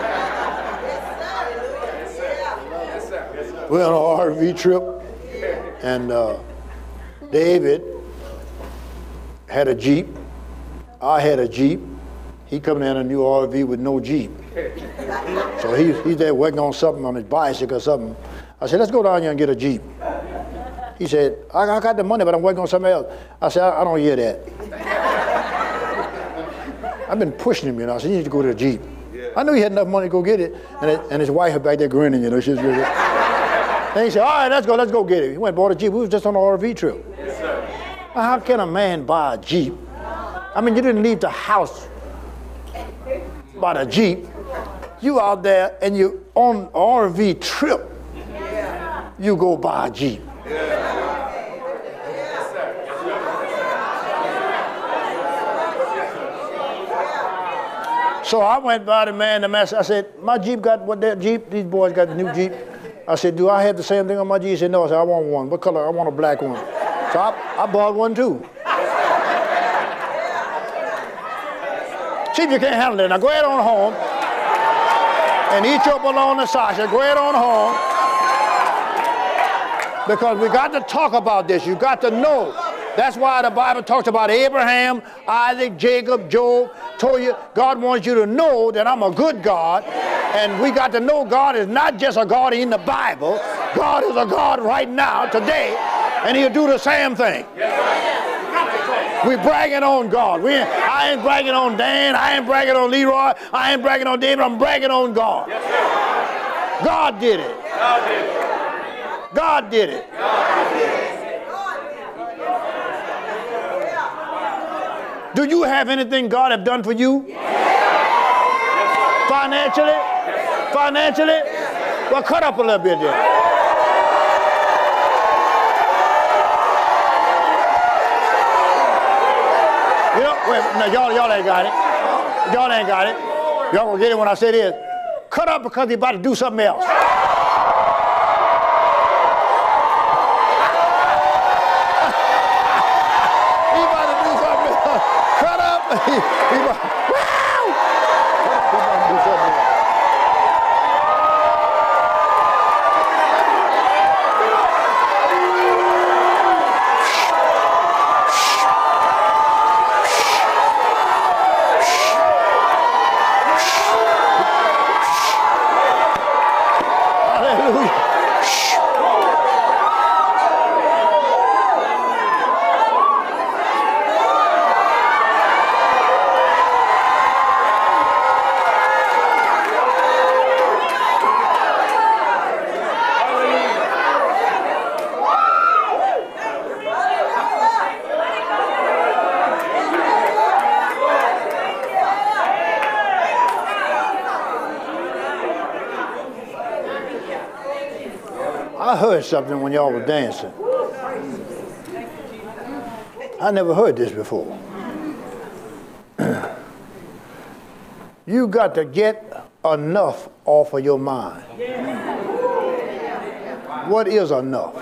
Speaker 1: We went on an R V trip, and uh, David had a Jeep. I had a Jeep. He coming in a new R V with no Jeep. So he, he's there working on something on his bicycle or something. I said, let's go down here and get a Jeep. He said, I, I got the money, but I'm working on something else. I said, I, I don't hear that. I've been pushing him, you know. I said, you need to go to the Jeep. I knew he had enough money to go get it, and, it, and his wife was back there grinning, you know. She was really. And he said, all right, let's go, let's go get it. He went and bought a Jeep. We was just on an R V trip.
Speaker 4: Yes, sir.
Speaker 1: Now, how can a man buy a Jeep? I mean, you didn't leave the house by the Jeep. You out there and you on an R V trip. You go buy a Jeep. So I went by the man, the master. I said, my Jeep got what that Jeep? These boys got the new Jeep. I said, do I have the same thing on my Jeep? He said, no. I said, I want one. What color? I want a black one. So I, I bought one too. See if you can't handle it. Now go ahead on home and eat your bologna sausage. Go ahead on home. Because we got to talk about this. You got to know. That's why the Bible talks about Abraham, Isaac, Jacob, Job. Told you, God wants you to know that I'm a good God. And we got to know God is not just a God in the Bible. God is a God right now, today. And he'll do the same thing. We're bragging on God. We, I ain't bragging on Dan. I ain't bragging on Leroy. I ain't bragging on David. I'm bragging on God. God did it. God did it. Do you have anything God have done for you? Financially? Financially? Well, cut up a little bit there. You know, wait, no, y'all, y'all ain't got it. Y'all ain't got it. Y'all gonna get it when I say this. Cut up because he's about to do something else. He's about to do something else. Cut up. He, he about, wow! He's about to do something else. heard something when y'all were dancing. I never heard this before. You got to get enough off of your mind. What is enough?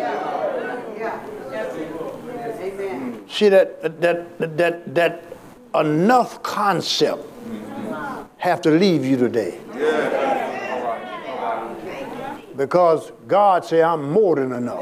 Speaker 1: See, that that that that enough concept have to leave you today. Because God said, I'm more than enough.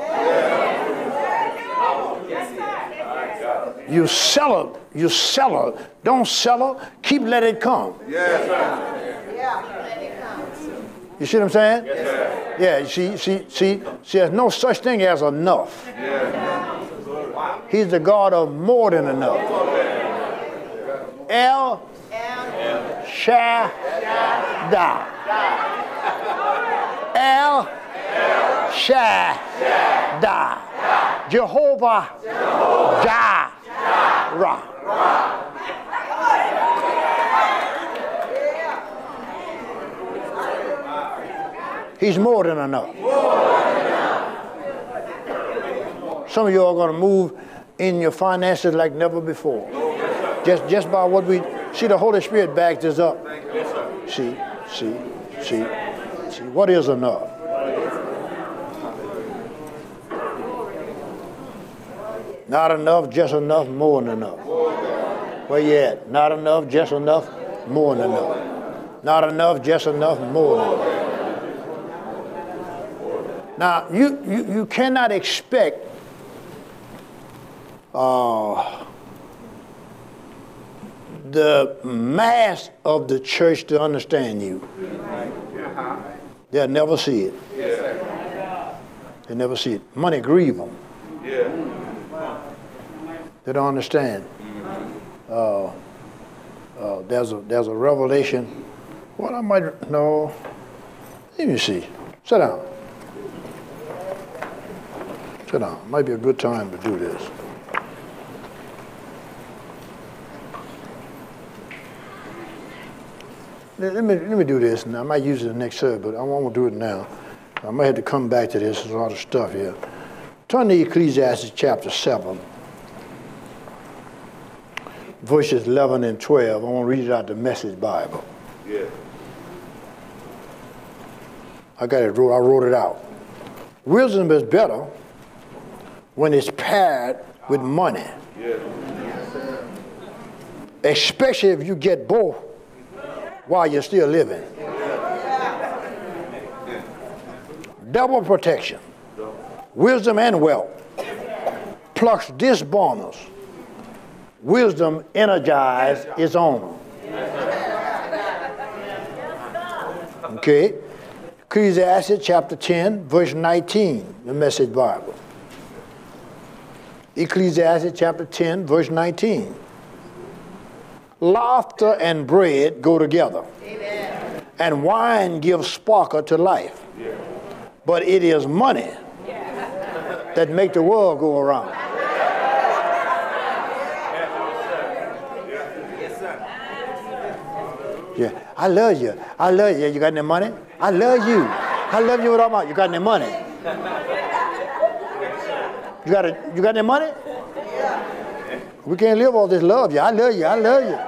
Speaker 1: You sell it. You sell it. Don't sell it. Keep let it come.
Speaker 2: Yes, sir.
Speaker 1: You see what I'm saying?
Speaker 2: Yes, sir.
Speaker 1: Yeah, see, see, see, see, there's no such thing as enough.
Speaker 2: Yes.
Speaker 1: He's the God of more than enough. El Shaddai. El Shaddai. Jehovah Jireh. He's more than enough. Some of you are going to move in your finances like never before. Just, just by what we see, the Holy Spirit backs this up. See, see, see, see. What is enough? Not enough, just enough, more than enough. Where you at? Not enough, just enough, more than enough. Not enough, just enough, more than enough. Now, you, you, you cannot expect uh, the mass of the church to understand you. They'll never see it. They'll never see it. Money grieve them. They don't understand. Uh, uh, there's a there's a revelation. What I might know. Let me see. Sit down. Sit down. Might be a good time to do this. Let, let me let me do this, and I might use it in the next service, but I won't do it now. I might have to come back to this. There's a lot of stuff here. Turn to Ecclesiastes chapter seven. Verses eleven and twelve. I want to read it out the Message Bible.
Speaker 2: Yeah.
Speaker 1: I got it. I wrote it out. Wisdom is better when it's paired with money.
Speaker 2: Yeah.
Speaker 1: Especially if you get both while you're still living. Double protection. Wisdom and wealth. Plus this bonus. Wisdom energizes its owner. Okay. Ecclesiastes chapter ten, verse nineteen, the Message Bible. Ecclesiastes chapter ten, verse nineteen. Laughter and bread go together. Amen. And wine gives sparkle to life. Yeah. But it is money yeah. that make the world go around. Yeah, I love you. I love you. You got any money? I love you. I love you with all my. You got any money? You got a, You got any money? We can't live all this love. You. I love you. I love you.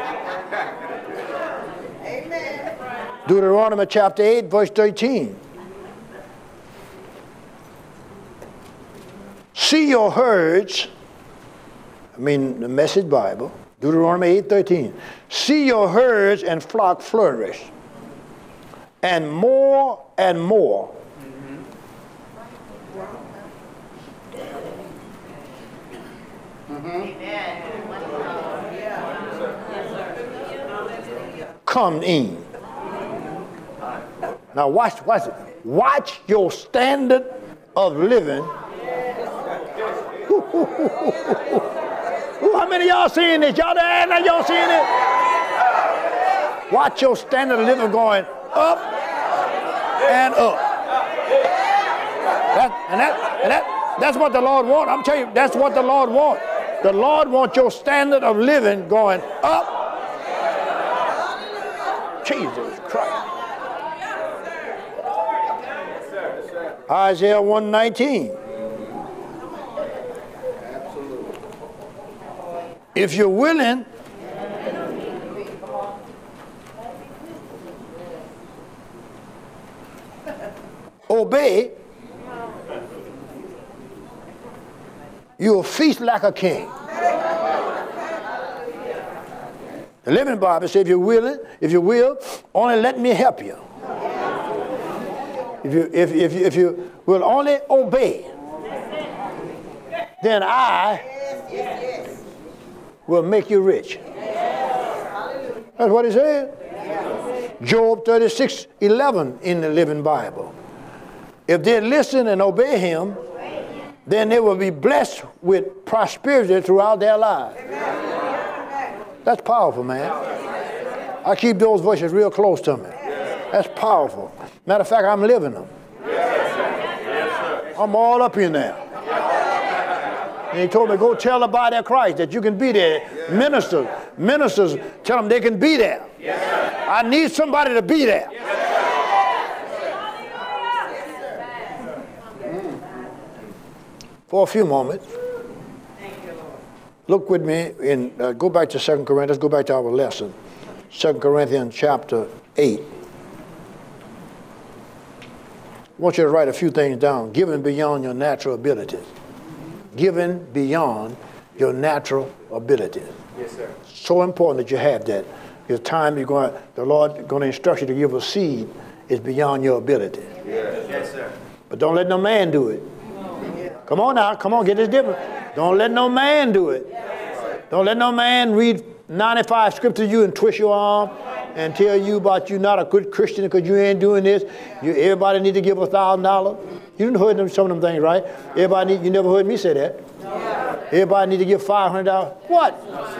Speaker 1: Amen. Deuteronomy chapter eight, verse thirteen. See your herds. I mean the Message Bible. Deuteronomy eight thirteen. See your herds and flock flourish, and more and more. Mm-hmm. Come in. Now watch, watch it. Watch your standard of living. Ooh, how many of y'all seeing this? Y'all there? Now y'all seeing it? Watch your standard of living going up and up. That, and that, and that, that's what the Lord wants. I'm telling you, that's what the Lord wants. The Lord wants your standard of living going up. Jesus Christ. Isaiah one nineteen.
Speaker 3: Absolutely.
Speaker 1: If you're willing, obey, you'll feast like a king. The Living Bible says, if you're willing, if you will, only let me help you. If you, if, if, you, if you will only obey, then I will make you rich. That's what he said. Job thirty-six eleven in the Living Bible. If they listen and obey him, then they will be blessed with prosperity throughout their lives. That's powerful, man. I keep those voices real close to me. That's powerful. Matter of fact, I'm living them. I'm all up in there. And he told me, go tell the body of Christ that you can be there. Ministers, ministers, tell them they can be there. I need somebody to be there. For a few moments, look with me in, uh, go back to Second Corinthians, go back to our lesson. Second Corinthians chapter eight. I want you to write a few things down. Giving beyond your natural abilities. Giving beyond your natural abilities.
Speaker 3: Yes, sir.
Speaker 1: So important that you have that. Because time you're going, the Lord going to instruct you to give a seed is beyond your ability.
Speaker 3: Yes, yes sir.
Speaker 1: But don't let no man do it. Come on now, come on, get this different. Don't let no man do it. Don't let no man read ninety-five scriptures to you and twist your arm and tell you about you not a good Christian because you ain't doing this. You, everybody need to give a thousand dollars. You didn't heard them, some of them things, right? Everybody need, you never heard me say that. Everybody need to give five hundred dollars. What?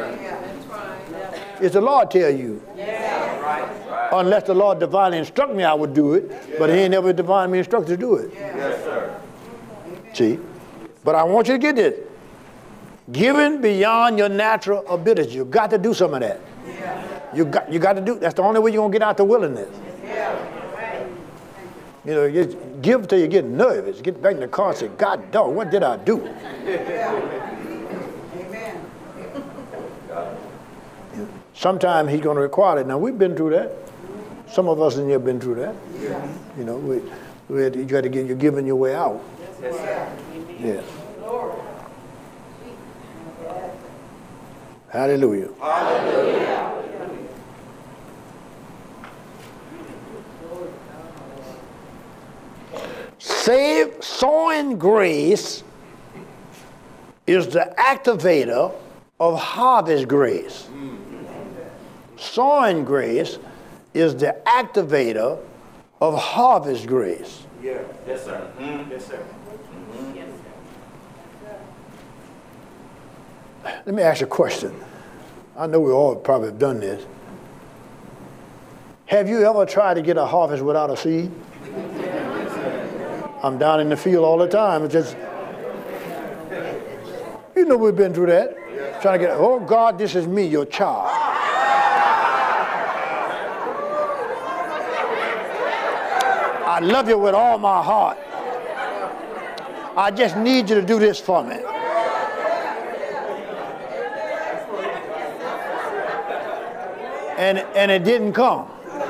Speaker 1: It's the Lord tell you. Unless the Lord divinely instruct me, I would do it. But he ain't never divinely instructed to do it.
Speaker 3: Yes, sir.
Speaker 1: See? But I want you to get this. Giving beyond your natural ability. You got to do some of that. You got, you got to do. That's the only way you're going to get out the willingness. You know, you give till you get nervous. Get back in the car and say, God dog, what did I do?
Speaker 4: Amen.
Speaker 1: Sometimes he's going to require it. Now, we've been through that. Some of us in here have been through that. You know, we, we had, you got to get, you're giving your way out.
Speaker 3: Yes, sir.
Speaker 1: Yes. Hallelujah.
Speaker 3: Hallelujah.
Speaker 1: Save, sowing grace is the activator of harvest grace. Sowing grace is the activator of harvest grace.
Speaker 3: Yeah. Yes, sir. Mm-hmm. Yes, sir.
Speaker 1: Let me ask you a question. I know we all probably have done this. Have you ever tried to get a harvest without a seed? I'm down in the field all the time. It's just, you know we've been through that. Trying to get, oh God, this is me, your child. I love you with all my heart. I just need you to do this for me. And, and it didn't come.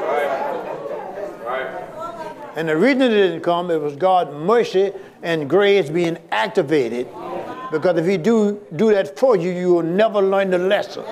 Speaker 1: And the reason it didn't come, it was God's mercy and grace being activated. Because if he do, do that for you, you will never learn the lesson.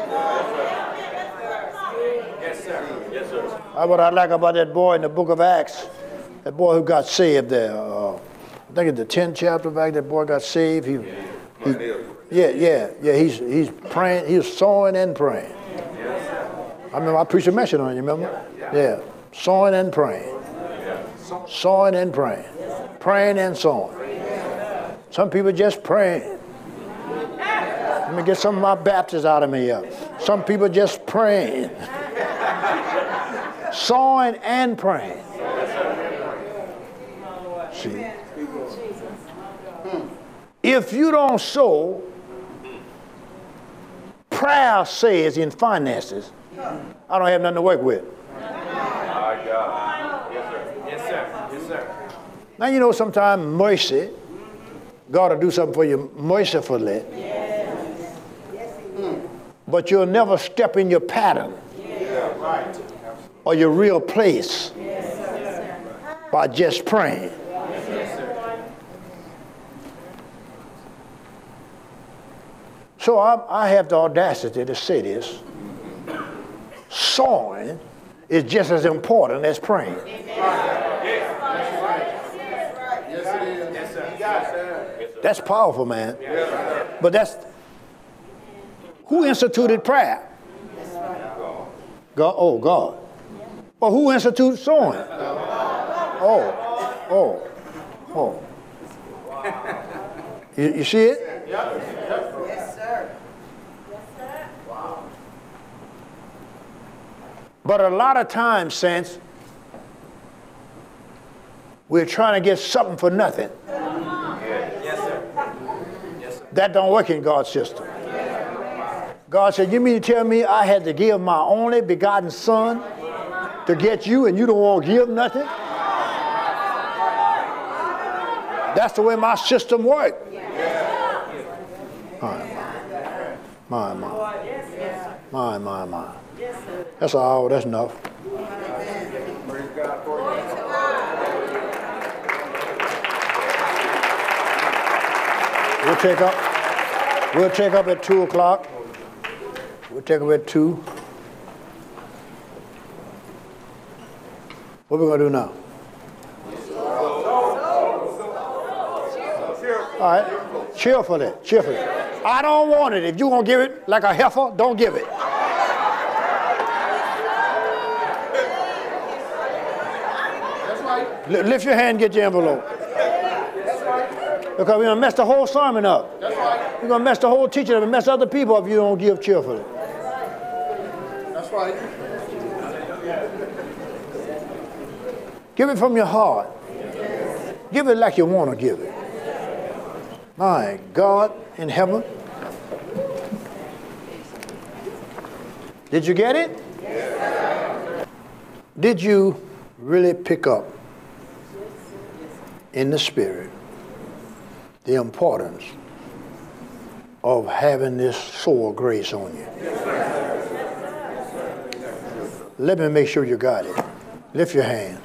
Speaker 3: Yes, sir. Yes, sir.
Speaker 1: That's what I like about that boy in the book of Acts. That boy who got saved there. Uh, I think it's the tenth chapter of Acts, that boy got saved. He, he, yeah, yeah, yeah. He's, he's praying, he was sowing and praying. I remember I preached a message on you, remember? Yeah. Sowing and praying. Sowing and praying. Praying and sowing. Some people just praying. Let me get some of my Baptists out of me here. Some people just praying. Sowing and praying. See? If you don't sow, prayer says in finances, I don't have nothing to work with.
Speaker 3: My God. Yes, sir. Yes, sir. Yes, sir.
Speaker 1: Now, you know, sometimes mercy, God will do something for you mercifully. But you'll never step in your pattern or your real place by just praying. So I, I have the audacity to say this. Sowing is just as important as praying. That's powerful, man. But that's, who instituted prayer? God. Oh, God. Well, who instituted sowing? Oh, oh, oh. You, you see it?
Speaker 4: Yes, sir.
Speaker 1: But a lot of times, saints, we're trying to get something for nothing.
Speaker 3: Yes, sir. Yes, sir.
Speaker 1: That don't work in God's system. God said, you mean to tell me I had to give my only begotten son to get you and you don't want to give nothing? That's the way my system works. My, my, my. My, my, my. That's all, that's enough. We'll take up, we'll take up at two o'clock. We'll take up at two. What are we going to do now? All right, cheerfully, cheerfully. I don't want it. If you're going to give it like a heifer, don't give it. L- lift your hand and get your envelope. Because we're going to mess the whole sermon up. We're going to mess the whole teaching up and mess other people up if you don't give cheerfully.
Speaker 5: That's right.
Speaker 1: Give it from your heart. Give it like you want to give it. My God in heaven. Did you get it? Yes. Did you really pick up in the spirit the importance of having this soul grace on you? Let me make sure you got it. Lift your hand.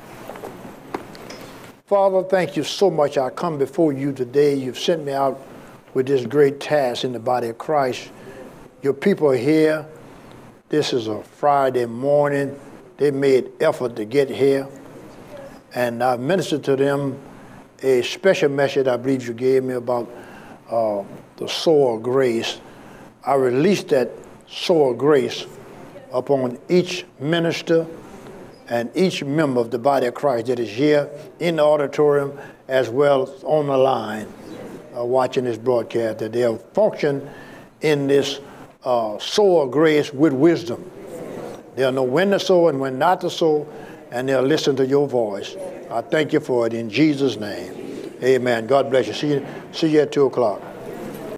Speaker 1: Father, thank you so much. I come before you today. You've sent me out with this great task in the body of Christ. Your people are here. This is a Friday morning. They made effort to get here. And I ministered to them a special message I believe you gave me about uh, the soul of grace. I released that soul of grace upon each minister and each member of the body of Christ that is here in the auditorium as well as on the line uh, watching this broadcast, that they'll function in this uh, soul of grace with wisdom. They'll know when to sow and when not to sow, and they'll listen to your voice. I thank you for it in Jesus' name. Amen. God bless you. See you, see you at two o'clock.